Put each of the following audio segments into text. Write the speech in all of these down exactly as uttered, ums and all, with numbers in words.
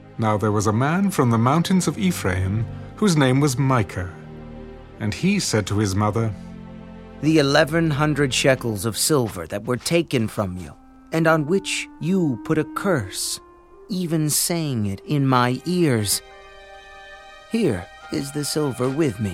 Now there was a man from the mountains of Ephraim whose name was Micah. And he said to his mother, "The eleven hundred shekels of silver that were taken from you, and on which you put a curse, even saying it in my ears. Here is the silver with me.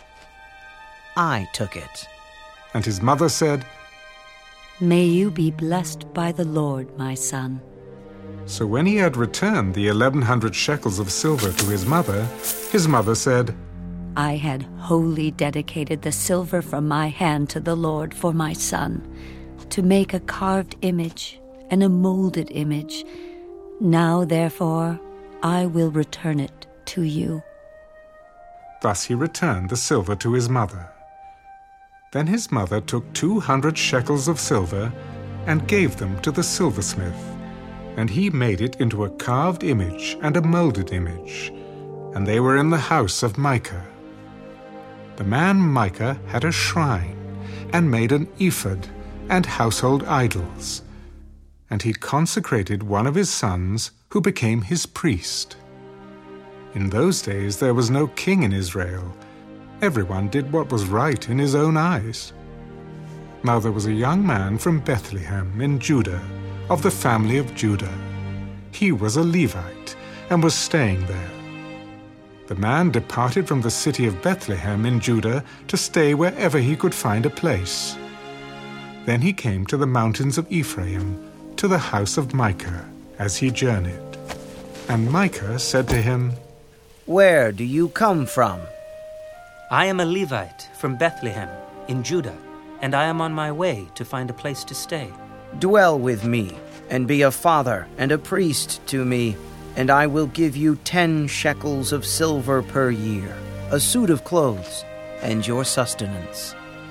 I took it." And his mother said, "May you be blessed by the Lord, my son." So when he had returned the eleven hundred shekels of silver to his mother, his mother said, I had wholly dedicated the silver from my hand to the Lord for my son, to make a carved image and a molded image. Now, therefore, I will return it to you." Thus he returned the silver to his mother. Then his mother took two hundred shekels of silver and gave them to the silversmith, and he made it into a carved image and a molded image, and they were in the house of Micah. The man Micah had a shrine, and made an ephod and household idols, and he consecrated one of his sons, who became his priest. In those days there was no king in Israel. Everyone did what was right in his own eyes. Now there was a young man from Bethlehem in Judah, of the family of Judah. He was a Levite, and was staying there. The man departed from the city of Bethlehem in Judah to stay wherever he could find a place. Then he came to the mountains of Ephraim, to the house of Micah, as he journeyed. And Micah said to him, "Where do you come from?" "I am a Levite from Bethlehem in Judah, and I am on my way to find a place to stay." "Dwell with me, and be a father and a priest to me, and I will give you ten shekels of silver per year, a suit of clothes, and your sustenance."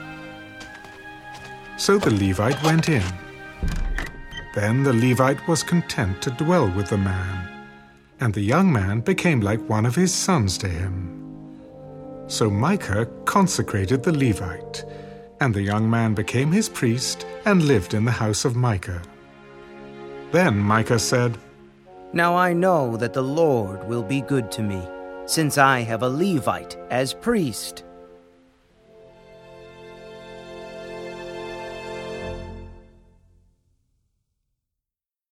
So the Levite went in. Then the Levite was content to dwell with the man, and the young man became like one of his sons to him. So Micah consecrated the Levite, and the young man became his priest and lived in the house of Micah. Then Micah said, "Now I know that the Lord will be good to me, since I have a Levite as priest."